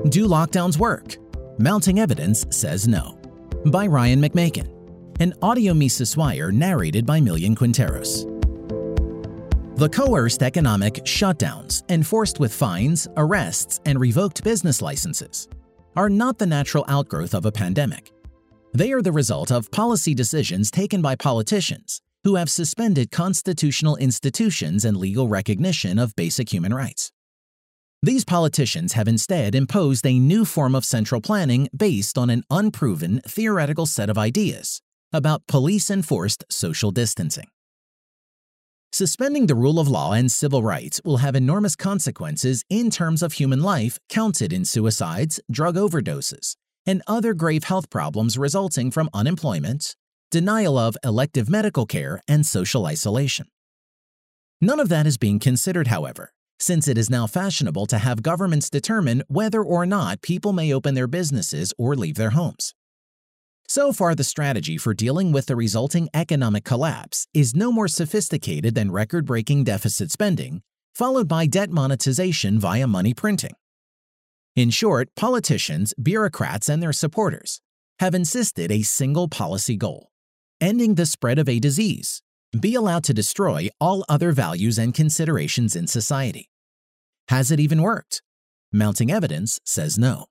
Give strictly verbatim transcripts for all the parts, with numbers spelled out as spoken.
Do lockdowns work? Mounting evidence says no. By Ryan McMaken. An audio Mises Wire narrated by Millian Quinteros. The coerced economic shutdowns, enforced with fines, arrests, and revoked business licenses, are not the natural outgrowth of a pandemic. They are the result of policy decisions taken by politicians who have suspended constitutional institutions and legal recognition of basic human rights. These politicians have instead imposed a new form of central planning based on an unproven theoretical set of ideas about police-enforced social distancing. Suspending the rule of law and civil rights will have enormous consequences in terms of human life counted in suicides, drug overdoses, and other grave health problems resulting from unemployment, denial of elective medical care, and social isolation. None of that is being considered, however, since it is now fashionable to have governments determine whether or not people may open their businesses or leave their homes. So far, the strategy for dealing with the resulting economic collapse is no more sophisticated than record-breaking deficit spending, followed by debt monetization via money printing. In short, politicians, bureaucrats, and their supporters have insisted a single policy goal: ending the spread of a disease, be allowed to destroy all other values and considerations in society. Has it even worked? Mounting evidence says no.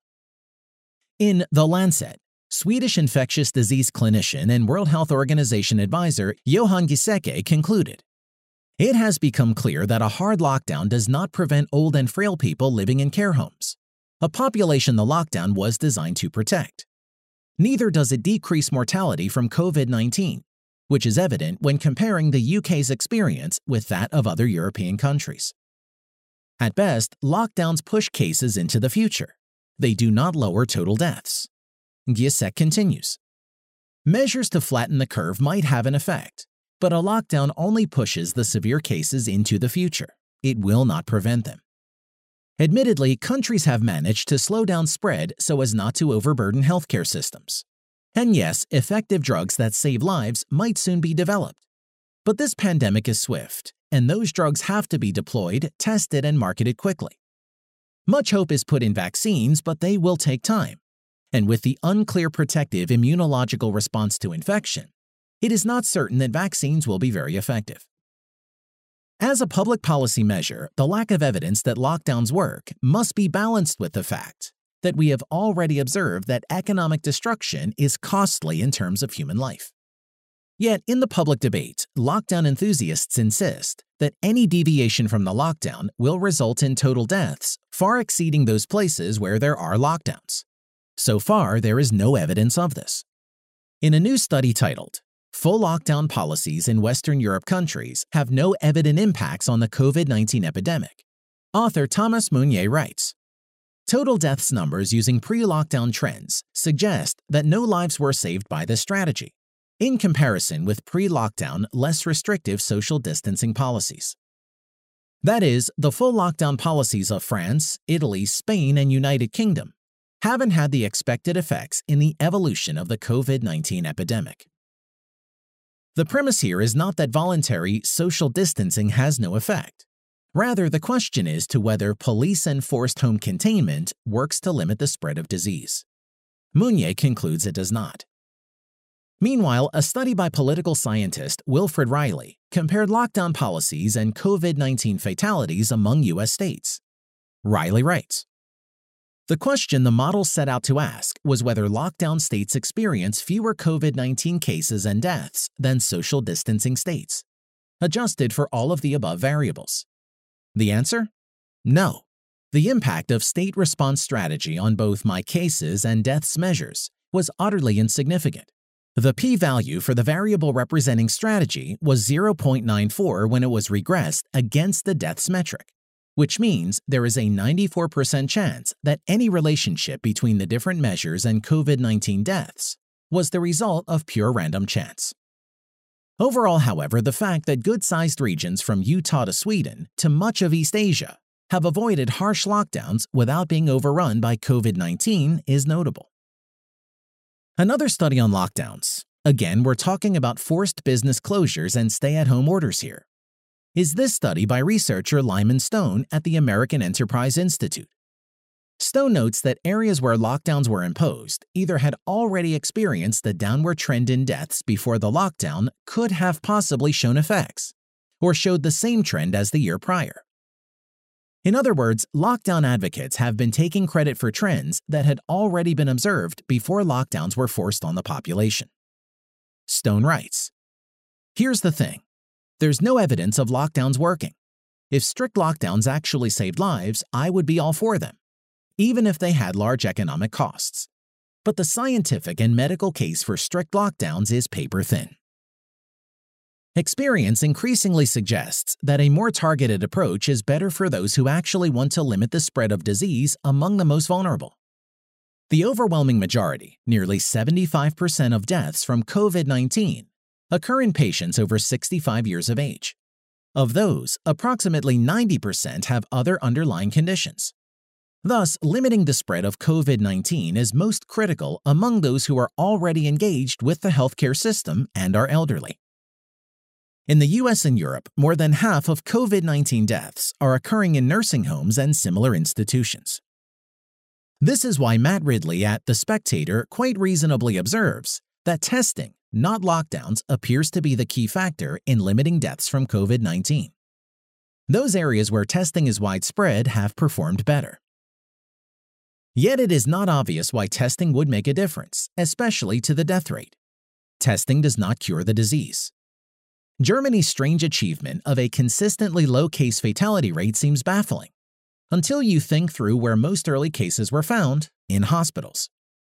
In The Lancet, Swedish infectious disease clinician and World Health Organization advisor Johan Giesecke concluded, "It has become clear that a hard lockdown does not prevent old and frail people living in care homes, a population the lockdown was designed to protect. Neither does it decrease mortality from COVID nineteen, which is evident when comparing the U K's experience with that of other European countries. At best, lockdowns push cases into the future. They do not lower total deaths." Giesecke continues, "Measures to flatten the curve might have an effect, but a lockdown only pushes the severe cases into the future. It will not prevent them. Admittedly, countries have managed to slow down spread so as not to overburden healthcare systems. And yes, effective drugs that save lives might soon be developed. But this pandemic is swift, and those drugs have to be deployed, tested, and marketed quickly. Much hope is put in vaccines, but they will take time. And with the unclear protective immunological response to infection, it is not certain that vaccines will be very effective. As a public policy measure, the lack of evidence that lockdowns work must be balanced with the fact that we have already observed that economic destruction is costly in terms of human life. Yet, in the public debate, lockdown enthusiasts insist that any deviation from the lockdown will result in total deaths far exceeding those places where there are lockdowns. So far, there is no evidence of this. In a new study titled, "Full Lockdown Policies in Western Europe Countries Have No Evident Impacts on the COVID nineteen Epidemic," author Thomas Meunier writes, "Total deaths numbers using pre-lockdown trends suggest that no lives were saved by this strategy, in comparison with pre-lockdown, less restrictive social distancing policies. That is, the full lockdown policies of France, Italy, Spain, and United Kingdom haven't had the expected effects in the evolution of the COVID nineteen epidemic." The premise here is not that voluntary social distancing has no effect. Rather, the question is to whether police-enforced home containment works to limit the spread of disease. Meunier concludes it does not. Meanwhile, a study by political scientist Wilfred Reilly compared lockdown policies and COVID nineteen fatalities among U S states. Reilly writes, "The question the model set out to ask was whether lockdown states experience fewer COVID nineteen cases and deaths than social distancing states, adjusted for all of the above variables. The answer? No. The impact of state response strategy on both my cases and deaths measures was utterly insignificant. The p-value for the variable representing strategy was zero point nine four when it was regressed against the deaths metric, which means there is a ninety-four percent chance that any relationship between the different measures and COVID nineteen deaths was the result of pure random chance. Overall, however, the fact that good-sized regions from Utah to Sweden to much of East Asia have avoided harsh lockdowns without being overrun by COVID nineteen is notable. Another study on lockdowns, again we're talking about forced business closures and stay-at-home orders here, is this study by researcher Lyman Stone at the American Enterprise Institute. Stone notes that areas where lockdowns were imposed either had already experienced the downward trend in deaths before the lockdown could have possibly shown effects, or showed the same trend as the year prior. In other words, lockdown advocates have been taking credit for trends that had already been observed before lockdowns were forced on the population. Stone writes, "Here's the thing. There's no evidence of lockdowns working. If strict lockdowns actually saved lives, I would be all for them, even if they had large economic costs. But the scientific and medical case for strict lockdowns is paper thin." Experience increasingly suggests that a more targeted approach is better for those who actually want to limit the spread of disease among the most vulnerable. The overwhelming majority, nearly seventy-five percent of deaths from COVID nineteen, occur in patients over sixty-five years of age. Of those, approximately ninety percent have other underlying conditions. Thus, limiting the spread of COVID nineteen is most critical among those who are already engaged with the healthcare system and are elderly. In the U S and Europe, more than half of COVID nineteen deaths are occurring in nursing homes and similar institutions. This is why Matt Ridley at The Spectator quite reasonably observes that testing, not lockdowns, appears to be the key factor in limiting deaths from COVID nineteen. Those areas where testing is widespread have performed better. Yet it is not obvious why testing would make a difference, especially to the death rate. Testing does not cure the disease. Germany's strange achievement of a consistently low case fatality rate seems baffling, until you think through where most early cases were found: in hospitals.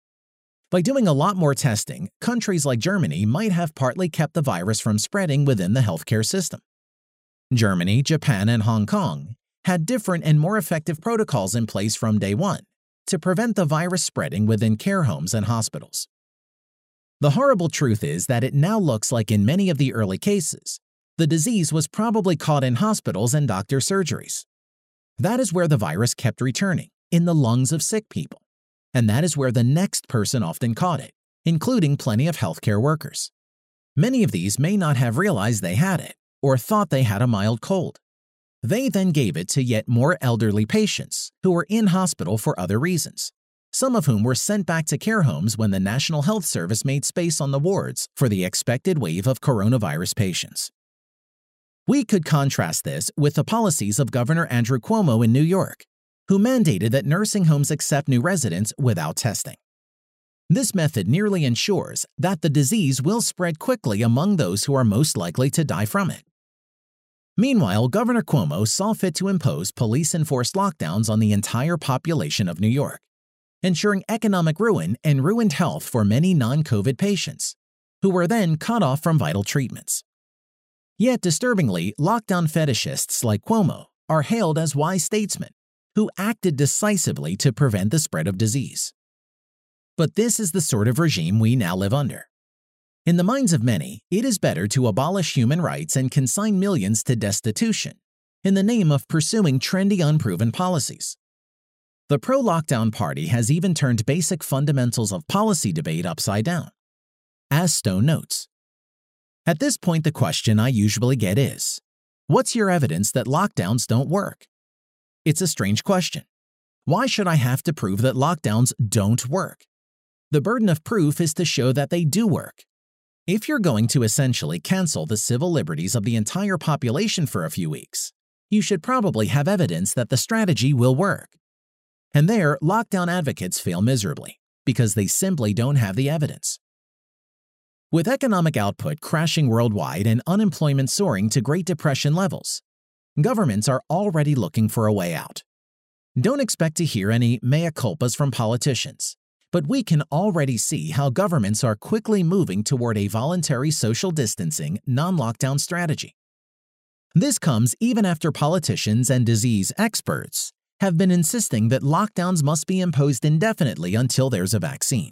By doing a lot more testing, countries like Germany might have partly kept the virus from spreading within the healthcare system. Germany, Japan, and Hong Kong had different and more effective protocols in place from day one to prevent the virus spreading within care homes and hospitals. The horrible truth is that it now looks like in many of the early cases, the disease was probably caught in hospitals and doctor surgeries. That is where the virus kept returning, in the lungs of sick people. And that is where the next person often caught it, including plenty of healthcare workers. Many of these may not have realized they had it, or thought they had a mild cold. They then gave it to yet more elderly patients who were in hospital for other reasons, some of whom were sent back to care homes when the National Health Service made space on the wards for the expected wave of coronavirus patients. We could contrast this with the policies of Governor Andrew Cuomo in New York, who mandated that nursing homes accept new residents without testing. This method nearly ensures that the disease will spread quickly among those who are most likely to die from it. Meanwhile, Governor Cuomo saw fit to impose police-enforced lockdowns on the entire population of New York, ensuring economic ruin and ruined health for many non-COVID patients, who were then cut off from vital treatments. Yet, disturbingly, lockdown fetishists like Cuomo are hailed as wise statesmen who acted decisively to prevent the spread of disease. But this is the sort of regime we now live under. In the minds of many, it is better to abolish human rights and consign millions to destitution in the name of pursuing trendy, unproven policies. The pro-lockdown party has even turned basic fundamentals of policy debate upside down. As Stone notes, at this point the question I usually get is, what's your evidence that lockdowns don't work? It's a strange question. Why should I have to prove that lockdowns don't work? The burden of proof is to show that they do work. If you're going to essentially cancel the civil liberties of the entire population for a few weeks, you should probably have evidence that the strategy will work. And there, lockdown advocates fail miserably because they simply don't have the evidence. With economic output crashing worldwide and unemployment soaring to Great Depression levels, governments are already looking for a way out. Don't expect to hear any mea culpas from politicians, but we can already see how governments are quickly moving toward a voluntary social distancing, non-lockdown strategy. This comes even after politicians and disease experts have been insisting that lockdowns must be imposed indefinitely until there's a vaccine.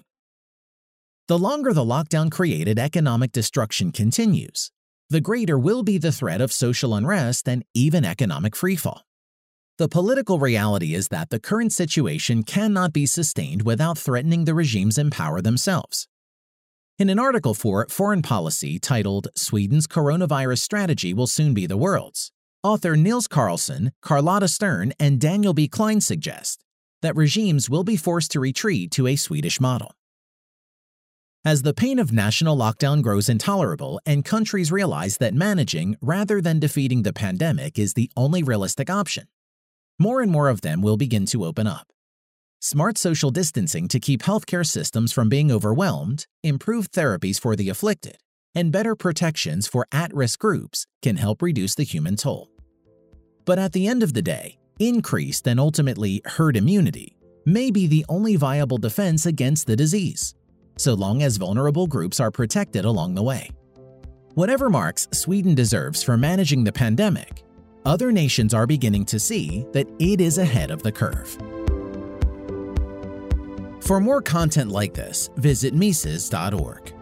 The longer the lockdown-created economic destruction continues, the greater will be the threat of social unrest and even economic freefall. The political reality is that the current situation cannot be sustained without threatening the regimes in power themselves. In an article for Foreign Policy titled "Sweden's Coronavirus Strategy Will Soon Be the World's," author Nils Carlson, Carlotta Stern, and Daniel B. Klein suggest that regimes will be forced to retreat to a Swedish model. As the pain of national lockdown grows intolerable and countries realize that managing rather than defeating the pandemic is the only realistic option, more and more of them will begin to open up. Smart social distancing to keep healthcare systems from being overwhelmed, improved therapies for the afflicted, and better protections for at-risk groups can help reduce the human toll. But at the end of the day, increased and ultimately herd immunity may be the only viable defense against the disease, so long as vulnerable groups are protected along the way. Whatever marks Sweden deserves for managing the pandemic, other nations are beginning to see that it is ahead of the curve. For more content like this, visit Mises dot org.